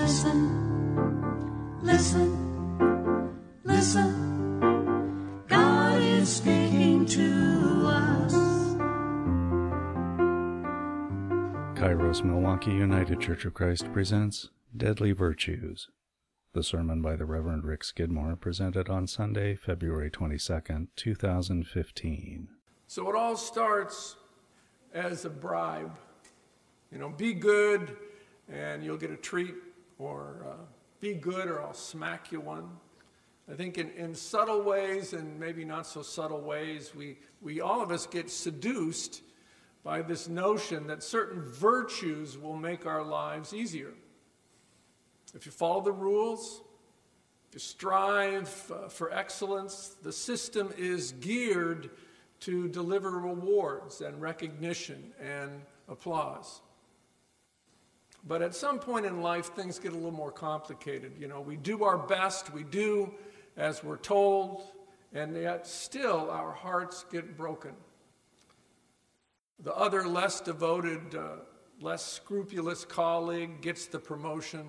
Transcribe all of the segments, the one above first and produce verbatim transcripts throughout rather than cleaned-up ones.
Listen, listen, listen. God is speaking to us. Kairos Milwaukee United Church of Christ presents Deadly Virtues. The sermon by the Reverend Rick Skidmore, presented on Sunday, February twenty-second, two thousand fifteen. So it all starts as a bribe. You know, be good and you'll get a treat, or uh, be good or I'll smack you one. I think in, in subtle ways and maybe not so subtle ways, we, we all of us get seduced by this notion that certain virtues will make our lives easier. If you follow the rules, if you strive uh, for excellence, the system is geared to deliver rewards and recognition and applause. But at some point in life, things get a little more complicated. You know, we do our best, we do as we're told, and yet still our hearts get broken. The other less devoted, uh, less scrupulous colleague gets the promotion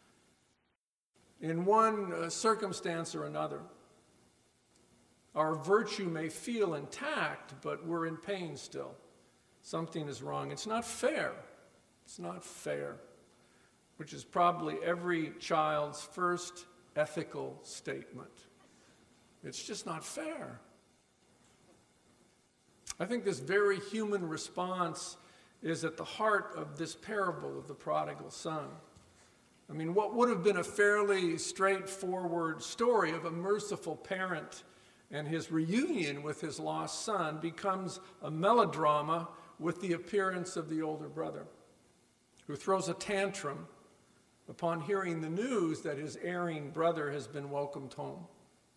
in one uh, circumstance or another. Our virtue may feel intact, but we're in pain still. Something is wrong. It's not fair. It's not fair, which is probably every child's first ethical statement. It's just not fair. I think this very human response is at the heart of this parable of the prodigal son. I mean, what would have been a fairly straightforward story of a merciful parent and his reunion with his lost son becomes a melodrama with the appearance of the older brother, who throws a tantrum upon hearing the news that his erring brother has been welcomed home.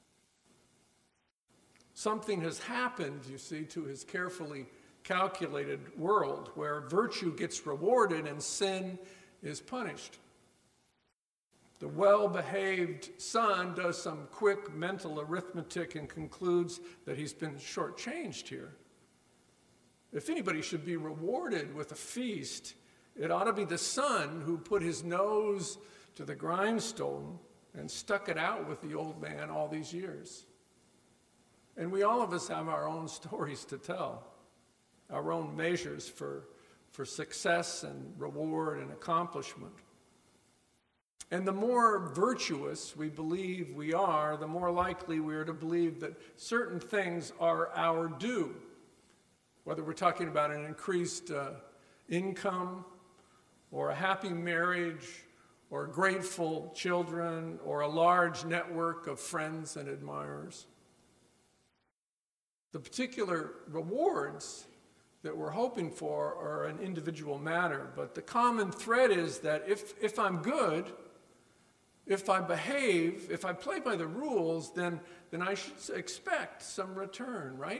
Something has happened, you see, to his carefully calculated world where virtue gets rewarded and sin is punished. The well-behaved son does some quick mental arithmetic and concludes that he's been shortchanged here. If anybody should be rewarded with a feast, it ought to be the son who put his nose to the grindstone and stuck it out with the old man all these years. And we all of us have our own stories to tell, our own measures for, for success and reward and accomplishment. And the more virtuous we believe we are, the more likely we are to believe that certain things are our due, whether we're talking about an increased uh, income, or a happy marriage, or grateful children, or a large network of friends and admirers. The particular rewards that we're hoping for are an individual matter, but the common thread is that if, if I'm good, if I behave, if I play by the rules, then, then I should expect some return, right?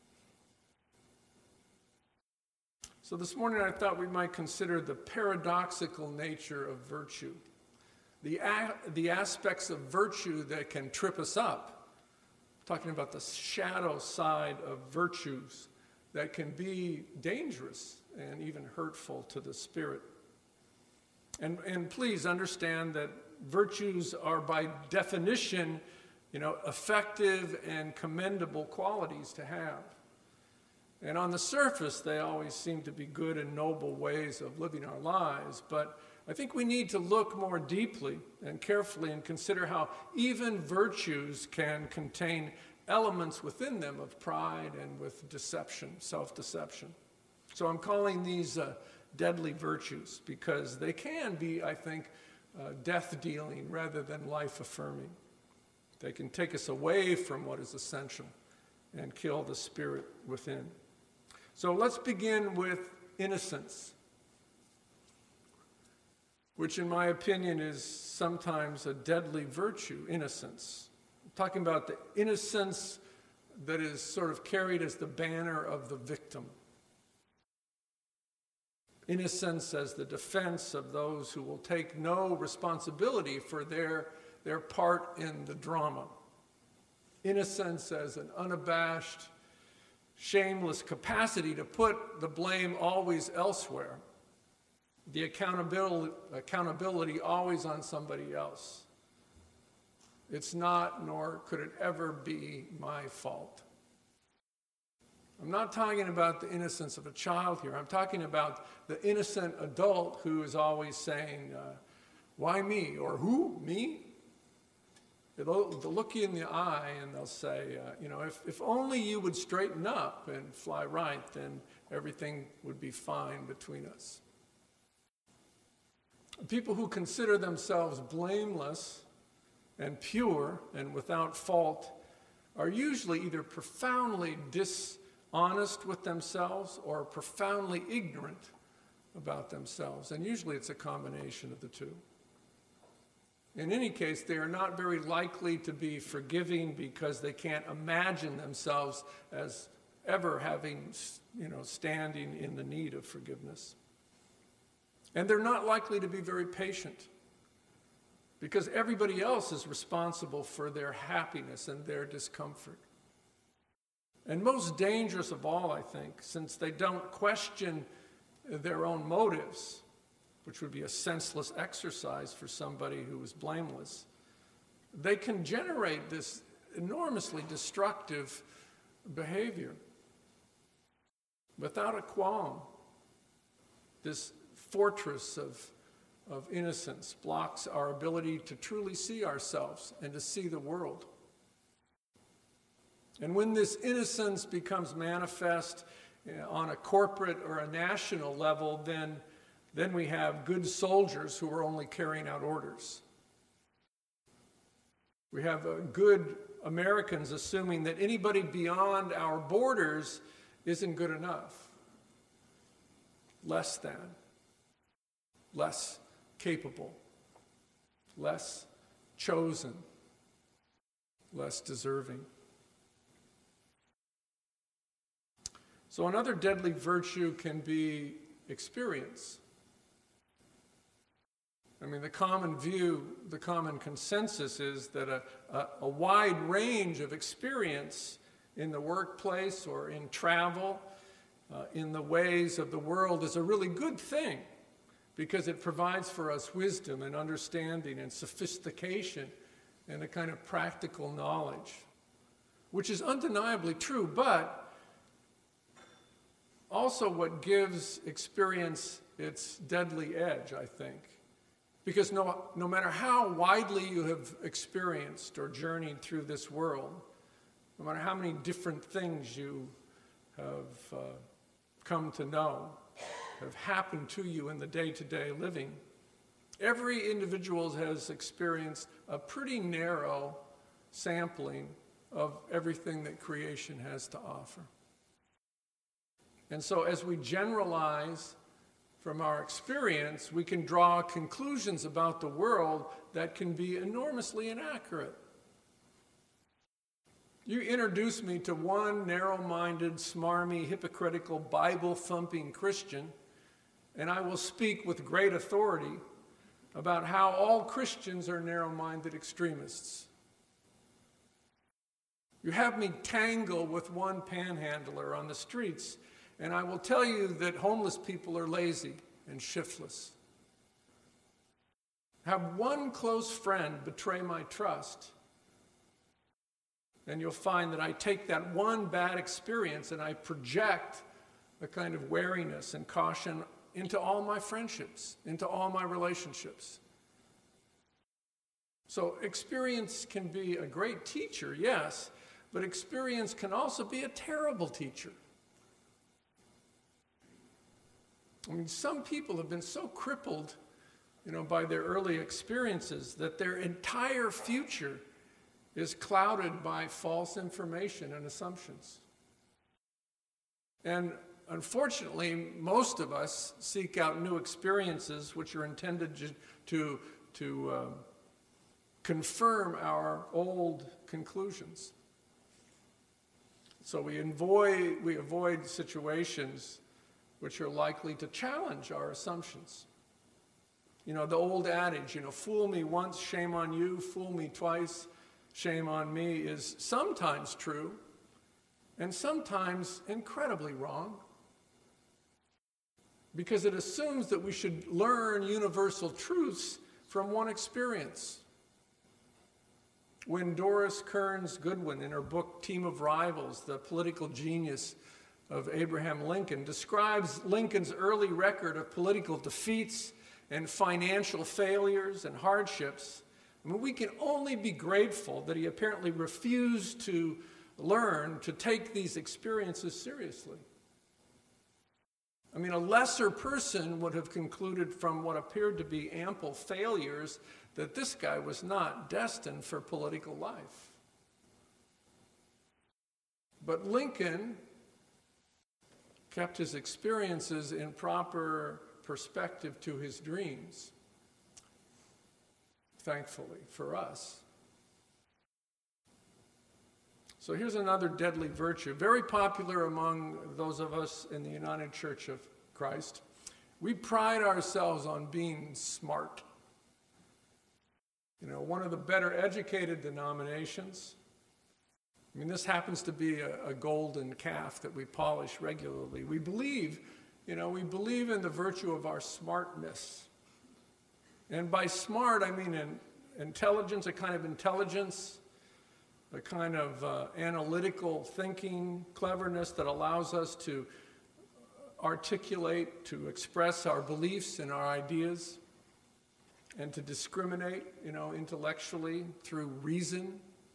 So this morning I thought we might consider the paradoxical nature of virtue, the, a- the aspects of virtue that can trip us up. Talking about the shadow side of virtues that can be dangerous and even hurtful to the spirit. And, and please understand that virtues are by definition, you know, effective and commendable qualities to have. And on the surface, they always seem to be good and noble ways of living our lives. But I think we need to look more deeply and carefully and consider how even virtues can contain elements within them of pride and with deception, self-deception. So I'm calling these uh, deadly virtues because they can be, I think, uh, death-dealing rather than life-affirming. They can take us away from what is essential and kill the spirit within. So let's begin with innocence, which in my opinion is sometimes a deadly virtue, innocence. I'm talking about the innocence that is sort of carried as the banner of the victim. Innocence as the defense of those who will take no responsibility for their, their part in the drama. Innocence as an unabashed, shameless capacity to put the blame always elsewhere. the accountability, accountability always on somebody else. It's not, nor could it ever be, my fault. I'm not talking about the innocence of a child here. I'm talking about the innocent adult who is always saying, uh, why me? Or who? Me? They'll, they'll look you in the eye and they'll say, uh, you know, if, if only you would straighten up and fly right, then everything would be fine between us. People who consider themselves blameless and pure and without fault are usually either profoundly dishonest with themselves or profoundly ignorant about themselves. And usually it's a combination of the two. In any case, they are not very likely to be forgiving because they can't imagine themselves as ever having, you know, standing in the need of forgiveness. And they're not likely to be very patient because everybody else is responsible for their happiness and their discomfort. And most dangerous of all, I think, since they don't question their own motives, which would be a senseless exercise for somebody who is blameless, they can generate this enormously destructive behavior without a qualm. This fortress of, of innocence blocks our ability to truly see ourselves and to see the world. And when this innocence becomes manifest on a corporate or a national level, then, then we have good soldiers who are only carrying out orders. We have uh, good Americans assuming that anybody beyond our borders isn't good enough, less than, less capable, less chosen, less deserving. So another deadly virtue can be experience. I mean, the common view, the common consensus is that a, a, a wide range of experience in the workplace or in travel, uh, in the ways of the world is a really good thing because it provides for us wisdom and understanding and sophistication and a kind of practical knowledge, which is undeniably true, but also what gives experience its deadly edge, I think. Because no, no matter how widely you have experienced or journeyed through this world, no matter how many different things you have uh, come to know, have happened to you in the day-to-day living, every individual has experienced a pretty narrow sampling of everything that creation has to offer. And so as we generalize from our experience, we can draw conclusions about the world that can be enormously inaccurate. You introduce me to one narrow-minded, smarmy, hypocritical, Bible-thumping Christian, and I will speak with great authority about how all Christians are narrow-minded extremists. You have me tangle with one panhandler on the streets, and I will tell you that homeless people are lazy and shiftless. Have one close friend betray my trust, and you'll find that I take that one bad experience and I project a kind of wariness and caution into all my friendships, into all my relationships. So experience can be a great teacher, yes, but experience can also be a terrible teacher. I mean, some people have been so crippled, you know, by their early experiences that their entire future is clouded by false information and assumptions. And unfortunately, most of us seek out new experiences which are intended to, to, to uh, confirm our old conclusions. So we avoid, we avoid situations which are likely to challenge our assumptions. You know, the old adage, you know, fool me once, shame on you, fool me twice, shame on me, is sometimes true and sometimes incredibly wrong. because it assumes that we should learn universal truths from one experience. When Doris Kearns Goodwin, in her book Team of Rivals, The Political Genius of Abraham Lincoln, describes Lincoln's early record of political defeats and financial failures and hardships, I mean, we can only be grateful that he apparently refused to learn to take these experiences seriously. I mean, a lesser person would have concluded from what appeared to be ample failures that this guy was not destined for political life. But Lincoln kept his experiences in proper perspective to his dreams, thankfully for us. So here's another deadly virtue, very popular among those of us in the United Church of Christ. We pride ourselves on being smart. You know, one of the better educated denominations. I mean, this happens to be a, a golden calf that we polish regularly. We believe, you know, we believe in the virtue of our smartness. And by smart, I mean in intelligence, a kind of intelligence, a kind of uh, analytical thinking, cleverness that allows us to articulate, to express our beliefs and our ideas, and to discriminate, you know, intellectually through reason.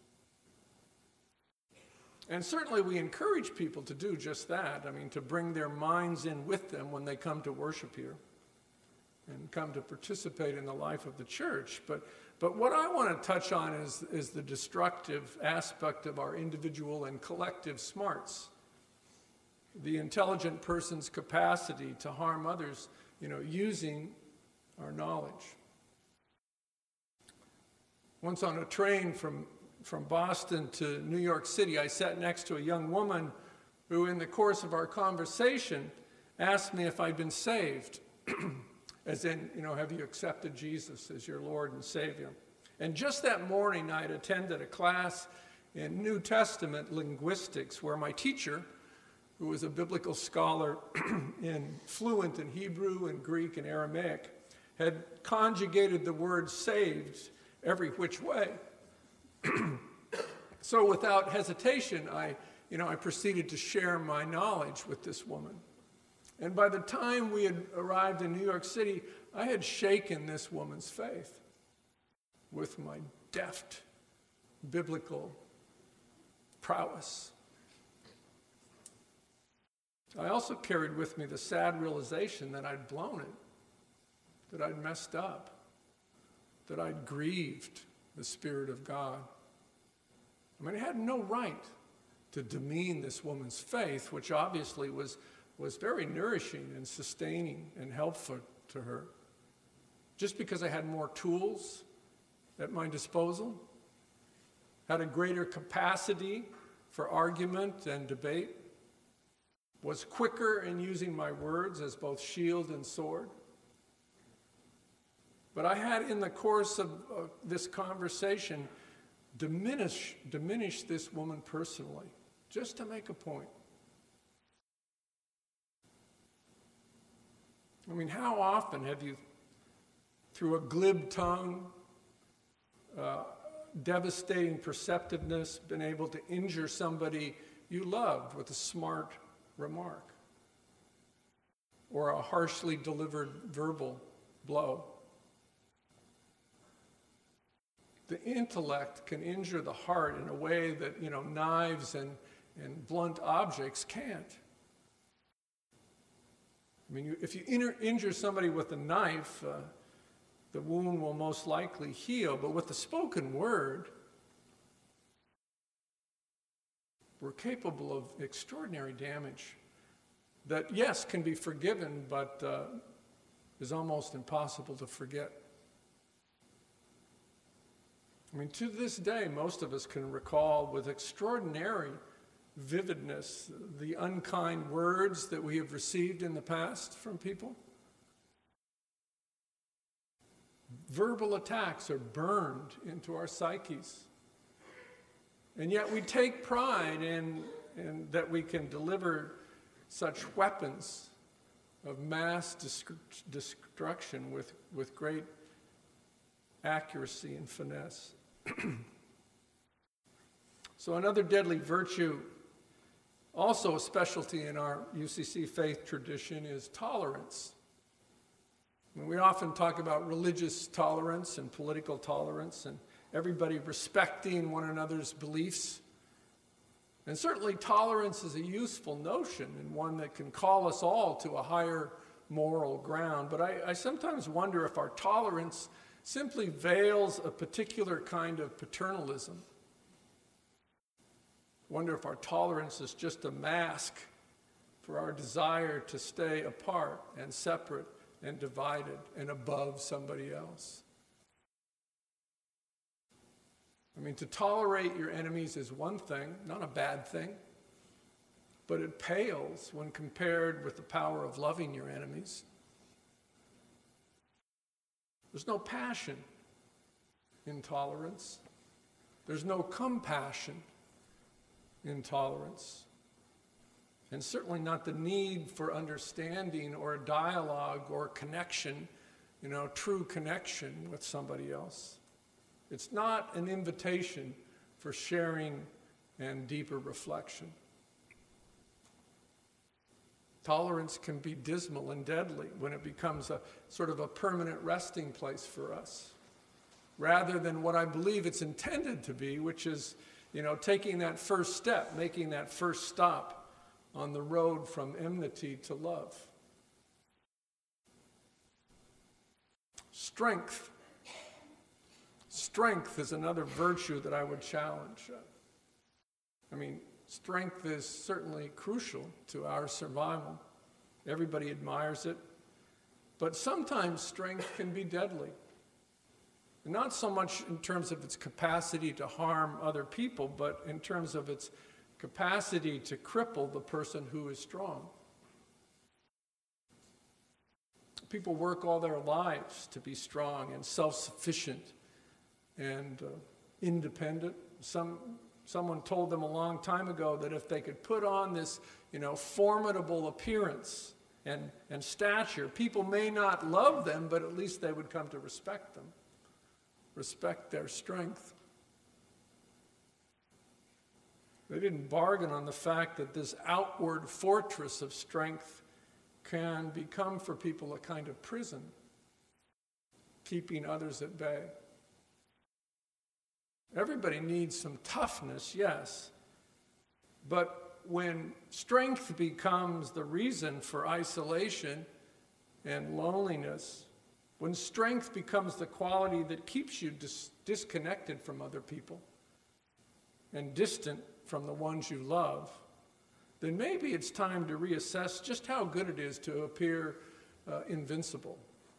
And certainly we encourage people to do just that. I mean, to bring their minds in with them when they come to worship here and come to participate in the life of the church. But but what I want to touch on is, is the destructive aspect of our individual and collective smarts. The intelligent person's capacity to harm others, you know, using our knowledge. Once on a train from, from Boston to New York City, I sat next to a young woman who, in the course of our conversation, asked me if I'd been saved. As in, you know, have you accepted Jesus as your Lord and Savior? And just that morning, I had attended a class in New Testament linguistics where my teacher, who was a biblical scholar in fluent in Hebrew and Greek and Aramaic, had conjugated the word saved every which way. So without hesitation, I, you know, I proceeded to share my knowledge with this woman. And by the time we had arrived in New York City, I had shaken this woman's faith with my deft biblical prowess. I also carried with me the sad realization that I'd blown it, that I'd messed up, that I'd grieved the Spirit of God. I mean, I had no right to demean this woman's faith, which obviously was was very nourishing and sustaining and helpful to her. Just because I had more tools at my disposal, had a greater capacity for argument and debate, was quicker in using my words as both shield and sword. But I had, in the course of uh, this conversation, diminish, diminish this woman personally, just to make a point. I mean, how often have you, through a glib tongue, uh, devastating perceptiveness, been able to injure somebody you loved with a smart remark or a harshly delivered verbal blow? The intellect can injure the heart in a way that, you know, knives and, and blunt objects can't. I mean, if you inter- injure somebody with a knife, uh, the wound will most likely heal. But with the spoken word, we're capable of extraordinary damage that, yes, can be forgiven, but uh, is almost impossible to forget. I mean, to this day, most of us can recall with extraordinary vividness the unkind words that we have received in the past from people. Verbal attacks are burned into our psyches. And yet we take pride in, in that we can deliver such weapons of mass destruction with, with great accuracy and finesse. So another deadly virtue, also a specialty in our U C C faith tradition, is tolerance. I mean, we often talk about religious tolerance and political tolerance and everybody respecting one another's beliefs. And certainly tolerance is a useful notion and one that can call us all to a higher moral ground. But I, I sometimes wonder if our tolerance simply veils a particular kind of paternalism. Wonder if our tolerance is just a mask for our desire to stay apart and separate and divided and above somebody else. I mean, to tolerate your enemies is one thing, not a bad thing, but it pales when compared with the power of loving your enemies. There's no passion in tolerance. There's no compassion in tolerance. And certainly not the need for understanding or dialogue or connection, you know, true connection with somebody else. It's not an invitation for sharing and deeper reflection. Tolerance can be dismal and deadly when it becomes a sort of a permanent resting place for us, rather than what I believe it's intended to be, which is, you know, taking that first step, making that first stop on the road from enmity to love. Strength. Strength is another virtue that I would challenge. I mean, strength is certainly crucial to our survival. Everybody admires it. But sometimes strength can be deadly. Not so much in terms of its capacity to harm other people, but in terms of its capacity to cripple the person who is strong. People work all their lives to be strong and self-sufficient and uh, independent. Some, someone told them a long time ago that if they could put on this, you know, formidable appearance and, and stature, people may not love them, but at least they would come to respect them, respect their strength. They didn't bargain on the fact that this outward fortress of strength can become for people a kind of prison, keeping others at bay. Everybody needs some toughness, yes, but when strength becomes the reason for isolation and loneliness, when strength becomes the quality that keeps you dis- disconnected from other people and distant from the ones you love, then maybe it's time to reassess just how good it is to appear uh, invincible.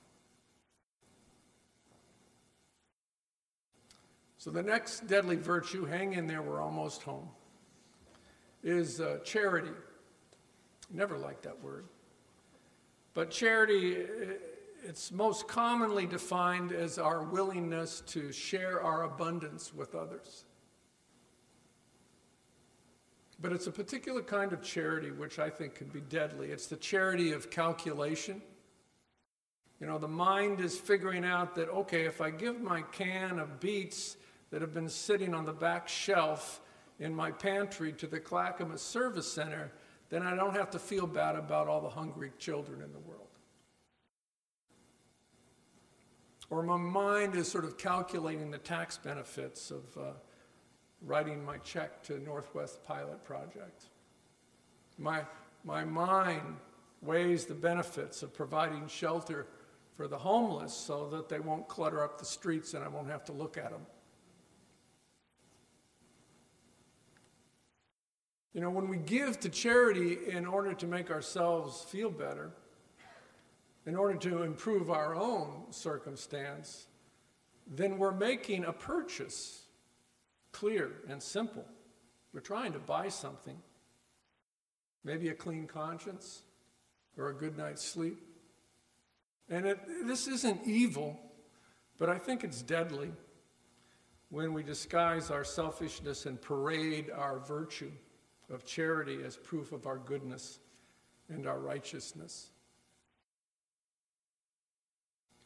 So the next deadly virtue, hang in there, we're almost home, is uh, charity. Never liked that word. But charity, it's most commonly defined as our willingness to share our abundance with others. But it's a particular kind of charity which I think can be deadly. It's the charity of calculation. You know, the mind is figuring out that, okay, if I give my can of beets that have been sitting on the back shelf in my pantry to the Clackamas Service Center, then I don't have to feel bad about all the hungry children in the world. Or my mind is sort of calculating the tax benefits of uh, writing my check to Northwest Pilot Project. My, my mind weighs the benefits of providing shelter for the homeless so that they won't clutter up the streets and I won't have to look at them. You know, when we give to charity in order to make ourselves feel better, in order to improve our own circumstance, then we're making a purchase, clear and simple. We're trying to buy something, maybe a clean conscience or a good night's sleep. And it, this isn't evil, but I think it's deadly when we disguise our selfishness and parade our virtue of charity as proof of our goodness and our righteousness.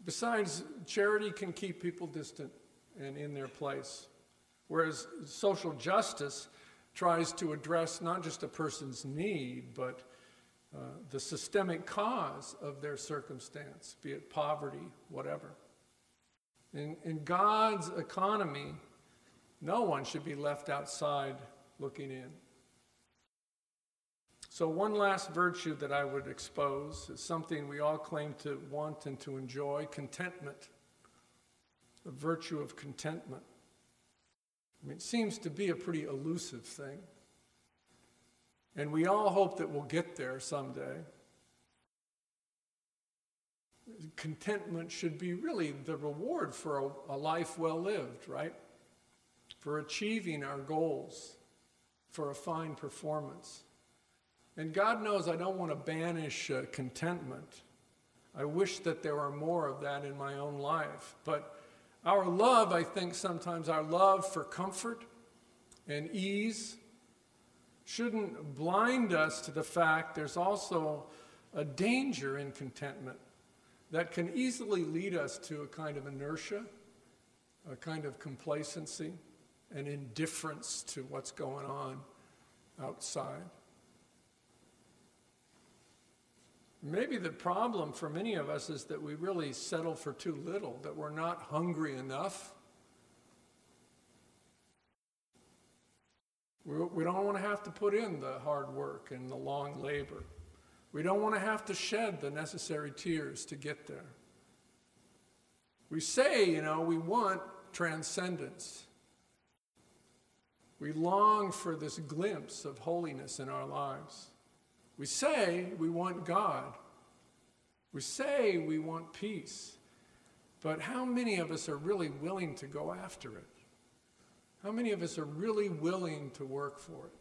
Besides, charity can keep people distant and in their place, whereas social justice tries to address not just a person's need, but uh, the systemic cause of their circumstance, be it poverty, whatever. In, in God's economy, no one should be left outside looking in. So one last virtue that I would expose is something we all claim to want and to enjoy: contentment. The virtue of contentment. I mean, it seems to be a pretty elusive thing. And we all hope that we'll get there someday. Contentment should be really the reward for a, a life well lived, right? For achieving our goals, for a fine performance. And God knows I don't want to banish uh, contentment. I wish that there were more of that in my own life. But our love, I think sometimes our love for comfort and ease shouldn't blind us to the fact there's also a danger in contentment that can easily lead us to a kind of inertia, a kind of complacency, an indifference to what's going on outside. Maybe the problem for many of us is that we really settle for too little, that we're not hungry enough. We, we don't want to have to put in the hard work and the long labor. We don't want to have to shed the necessary tears to get there. We say, you know, we want transcendence. We long for this glimpse of holiness in our lives. We say we want God. We say we want peace. But how many of us are really willing to go after it? How many of us are really willing to work for it?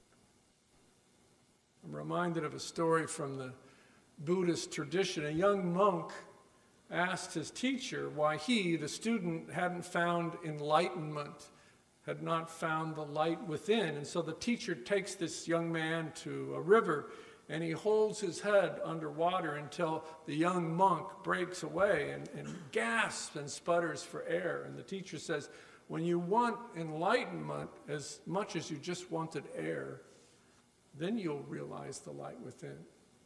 I'm reminded of a story from the Buddhist tradition. A young monk asked his teacher why he, the student, hadn't found enlightenment, had not found the light within. And so the teacher takes this young man to a river, and he holds his head underwater until the young monk breaks away and, and gasps and sputters for air. And the teacher says, when you want enlightenment as much as you just wanted air, then you'll realize the light within.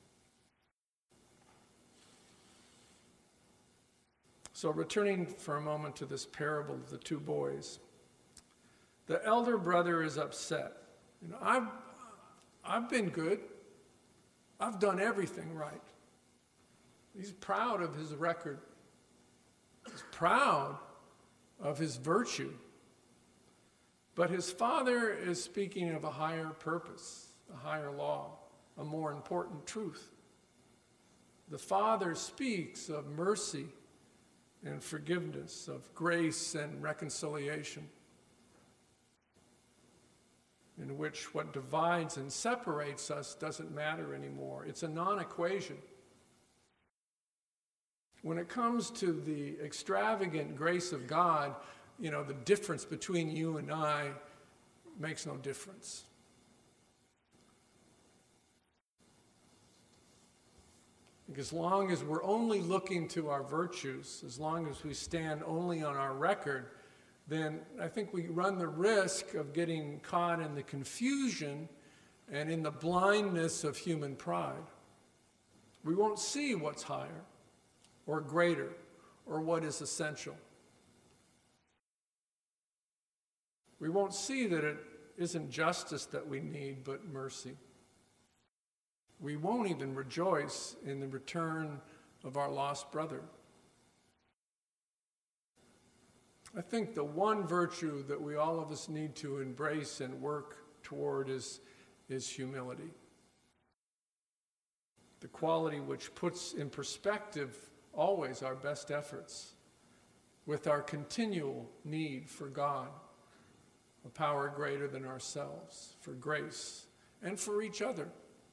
So returning for a moment to this parable of the two boys, the elder brother is upset. You know, I've, I've been good. I've done everything right. He's proud of his record. He's proud of his virtue. But his father is speaking of a higher purpose, a higher law, a more important truth. The father speaks of mercy and forgiveness, of grace and reconciliation, in which what divides and separates us doesn't matter anymore. It's a non-equation. When it comes to the extravagant grace of God, you know, the difference between you and I makes no difference. As long as we're only looking to our virtues, as long as we stand only on our record, then I think we run the risk of getting caught in the confusion and in the blindness of human pride. We won't see what's higher or greater or what is essential. We won't see that it isn't justice that we need, but mercy. We won't even rejoice in the return of our lost brother. I think the one virtue that we all of us need to embrace and work toward is, is humility. The quality which puts in perspective always our best efforts with our continual need for God, a power greater than ourselves, for grace, and for each other.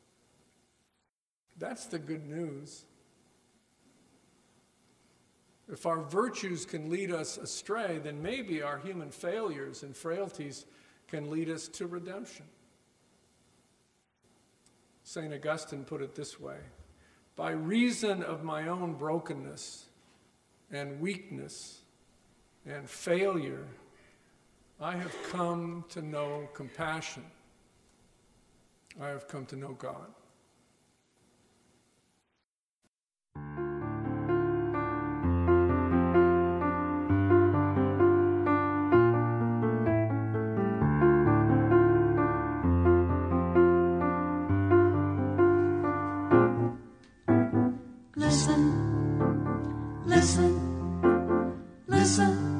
That's the good news. If our virtues can lead us astray, then maybe our human failures and frailties can lead us to redemption. Saint Augustine put it this way: by reason of my own brokenness, and weakness and failure, I have come to know compassion. I have come to know God. Listen, listen, listen.